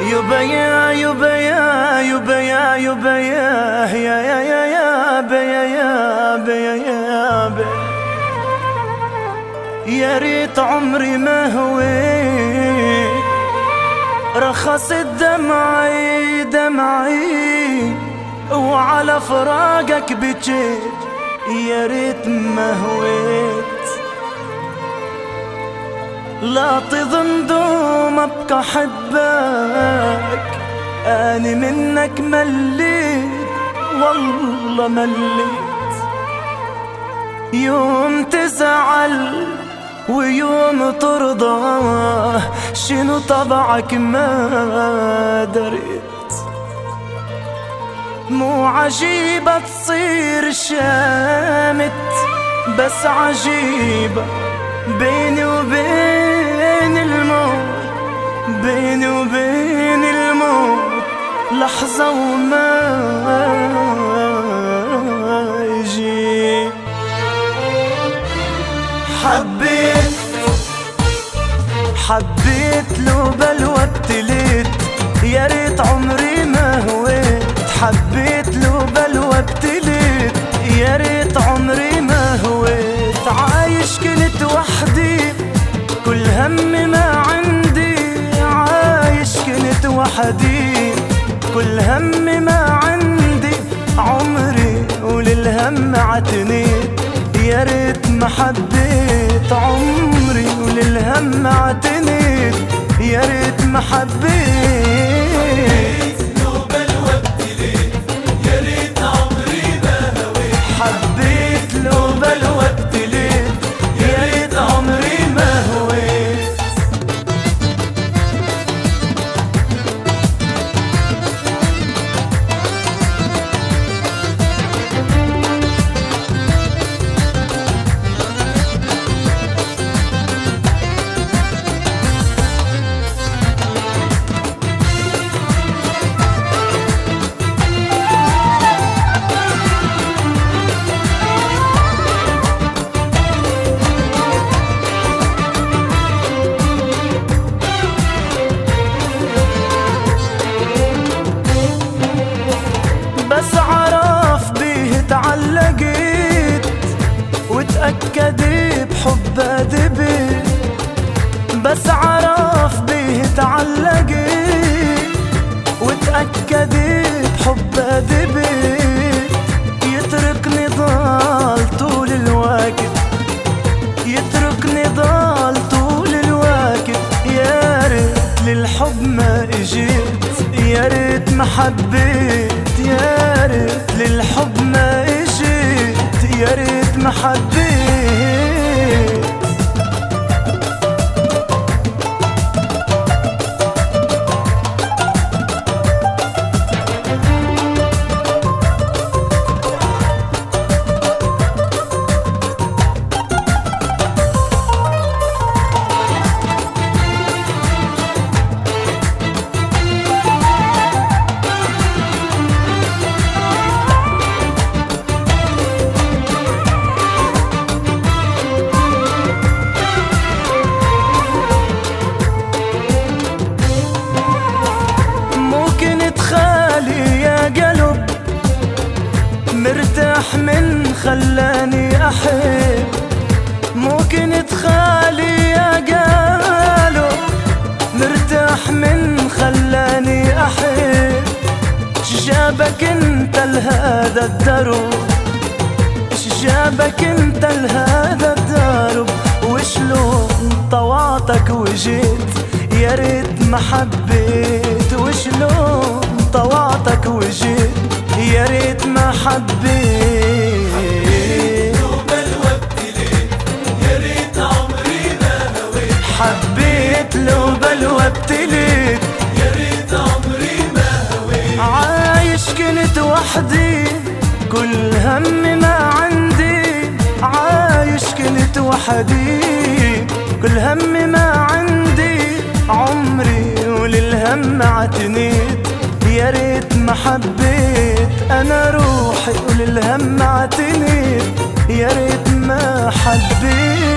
يبا يا يبا يا يبا يا يبا يا يا يا يا يا بيا يا بيا يا بيا. يا ريت عمري ما هويت رخصت دمعي دمعي وعلى فراقك بجيت. يا ريت ما هويت لا تظن دوم ابقى حبك. اني منك مليت والله مليت. يوم تزعل ويوم ترضى شنو طبعك ما دريت. مو عجيبة تصير شامت بس عجيبة بيني وبين الموت. بيني وبين الموت لحظة وما يجي. حبيت لو بلوى ابتليت. يا ريت عمري ما هويت. حبيت لو بلوى ابتليت. يا ريت عمري ما هويت. عايش كنت وحدي كل همي ما عندي. عايش كنت وحدي كل همي ما عندي. عمري وللهم عتنيت. يا ريت ما حبيت عمري وللهم عتنيت. يا ريت ما حبيت. حبيت لو بلوى ابتليت. يا ريت عمري ما هويت. بس عرف بيه تعلقت وتأكد بحبه دبت. بس عرف بيه تعلقت وتأكد بحبه دبت. يتركني ضال طول الوقت. يتركني ضال طول الوقت. يا ريت للحب ما اجيت. يا ريت ما حبيت. يا ريت للحب ما اجيت. يا ريت ما حبيت. خالي يا قلب مرتاح من خلاني أحب. ممكن تخالي يا قلب مرتاح من خلاني أحب. شجابك انت لهذا الدرب. شجابك انت لهذا الدرب. وشلون طوعتك وجيت. يا ريت ما حبيت. وشلون طوعتك وجيت. يا ريت ما حبيت. حبيت لو بلوى ابتليت. يا ريت عمري ما هويت. عايش كنت وحدي كل همي ما عندي. عايش كنت وحدي كل همي ما عندي. عمري وللهم عتنيت. يا ريت ما حبيت. انا روحي وللهم عتنيت. يا ريت ما حبيت.